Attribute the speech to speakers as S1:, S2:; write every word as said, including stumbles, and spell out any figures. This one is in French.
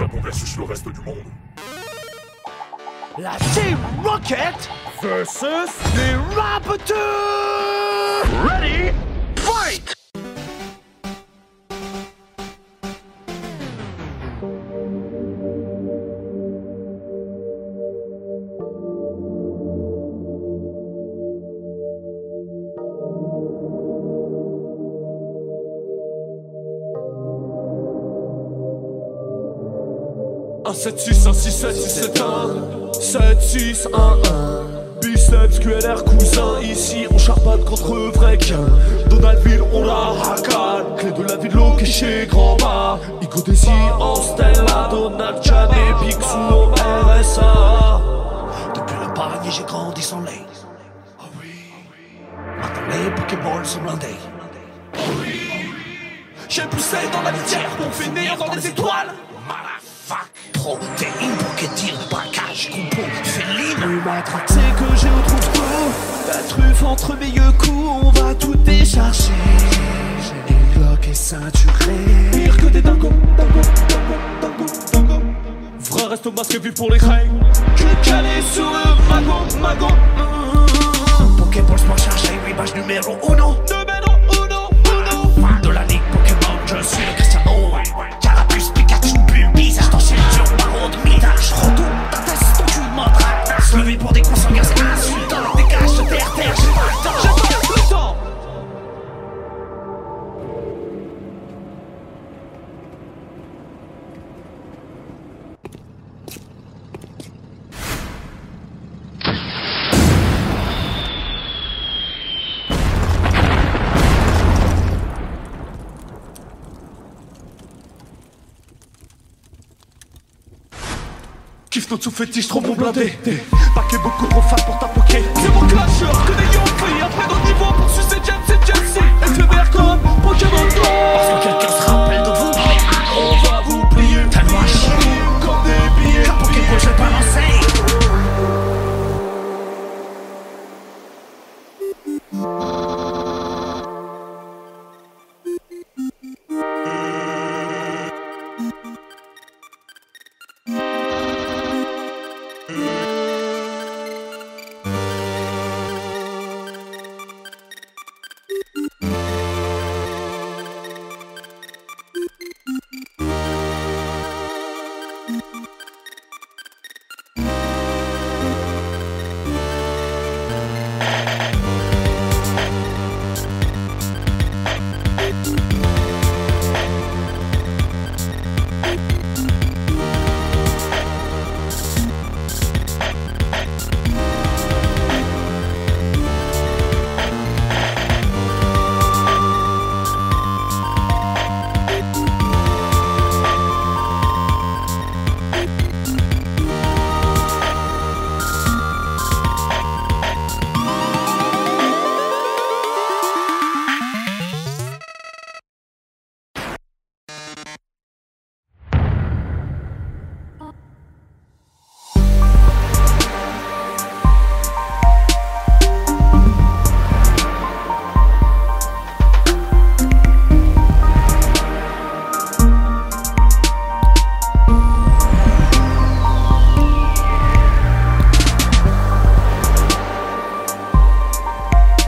S1: Japon versus le reste du monde.
S2: La Team Rocket versus les Raptors. Ready, fight!
S3: un sept six, un six sept, six sept un sept six un un Biceps, Q L R, cousin. Ici on charbonne contre vrai qu'un Donaldville, on la racane. Clé de la ville loquée chez Grand-Bas. Igo Désir en Stella, Donald Chan et Picsou au R S A.
S2: Depuis le panier j'ai grandi sans lait. Oh oui. Maintenant les Pokéballs sont blindés. Oh oui.
S3: J'ai poussé dans la litière pour finir dans les étoiles.
S2: Fuck. Protéines, broquetine, braquage, compo, féline.
S3: Oui, matraque, c'est que j'ai retrouve tout. La truffe entre mes yeux coups, on va tout décharger.
S2: Et Glock est ceinturé.
S3: Pire que des dingos, dingos, dingos, dingos, dingos. Vrai reste au masque vu pour les craignes. Que calé sur le magot, magot.
S2: mmh. Pokéballs pour chercher, oui, badge numéro uno.
S3: Numéro uno, uno.
S2: De la ligue Pokémon, je suis le Cristiano. Carapuce, Pikachu, Bulbisa. Je t'en ceinture, barreau de midage. Proto, ta tête, ton cul, mandrake. Se lever pour des consanguins, c'est insultant. Dégage de terre, terre, j'ai pas le temps.
S3: J'ai pas le temps. Kiffe notre sous-fétiche, trop bon blindé. Paquet beaucoup trop fat pour ta poké. C'est mon clasher, que des yeux pris. Après notre niveau pour sucer James et Chelsea. Et F B R comme Pokémon Go. Parce que